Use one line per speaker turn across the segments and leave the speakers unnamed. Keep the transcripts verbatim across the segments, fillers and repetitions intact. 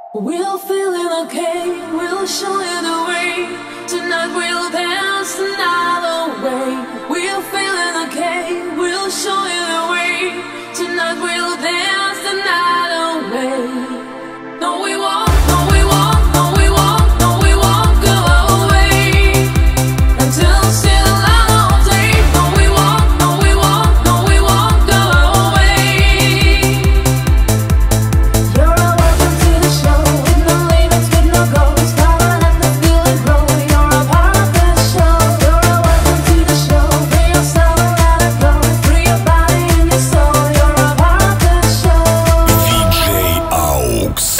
We're feeling okay, we'll show you the way. Tonight we'll dance the night away. We're feeling okay, we'll show you the way. Tonight we'll dance the night away. No, we won't, no, we won't, no, we won't, no, we won't go away until still light all day. No, we won't, no, we won't, no, we won't go away. You're a welcome to the show, with no limits, with no goals. Come on, let the feeling grow. You're a part of the show. You're a welcome to the show. Free yourself and let it go. Free your body and your soul. You're a part of the show.
ди джей Aux.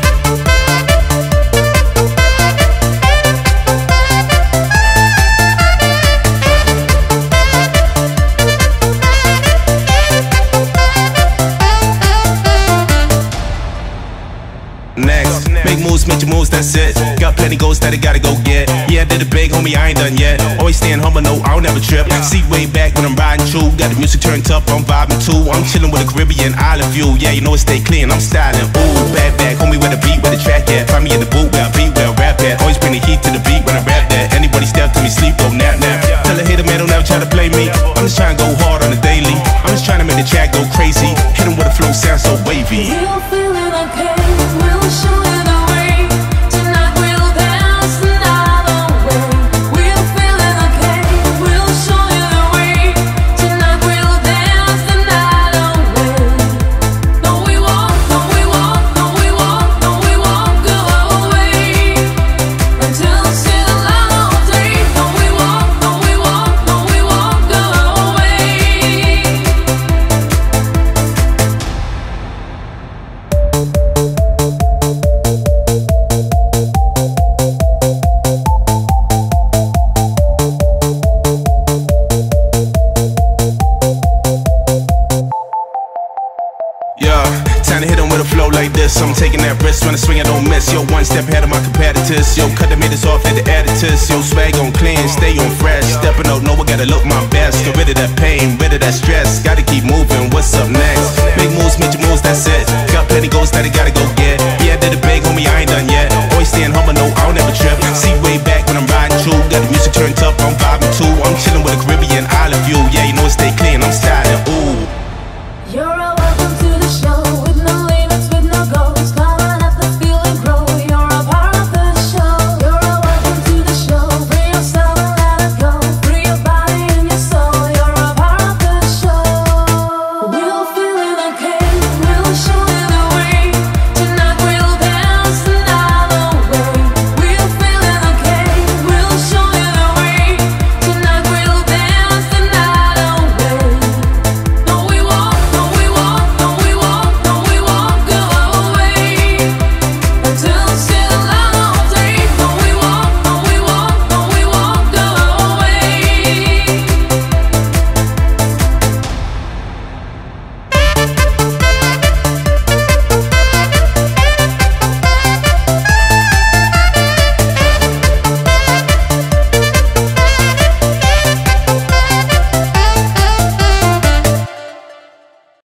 Next, make moves, make your moves, that's it. Got plenty goals that I gotta go get. Yeah, I did it big, homie, I ain't done yet. Always staying humble, no, I don't ever trip. See way back when I'm riding true. Got the music turned up, I'm vibing too. I'm chilling with a Caribbean island view. Yeah, you know it stay clean, I'm styling. Ooh, bad back, homie, where the beat, where the track at. Find me in the booth, where I beat, where I rap at. Always bring the heat to the beat when I rap that. Anybody step to me, sleep, go nap, nap. Tell a hater, man, don't ever try to play me. I'm just trying to go hard on the daily. I'm just trying to make the track go crazy. Hit 'em with a flow, sound so wavy.
We're feeling okay, we'll show you the way. Tonight we'll dance the night away. We're feeling okay, we'll show you the way. Tonight we'll dance the night away. No, we won't, no, we won't, no, we won't, no, we won't go away until still light all day. No, we won't, no, we won't, no, we won't go away.
Yeah, time to hit 'em with a flow like this. I'm taking that risk when I swing, I don't miss. Yo, one step ahead of my competitors. Yo, cut the meters off at the editors. Yo, swag on clean, stay on fresh. Stepping out, know I gotta look my best. Get rid of that pain, rid of that stress. Gotta keep moving, what's up next? Big moves, make your moves, that's it. Got plenty goals that I gotta go get. Yeah, I did it big, homie, I ain't done yet.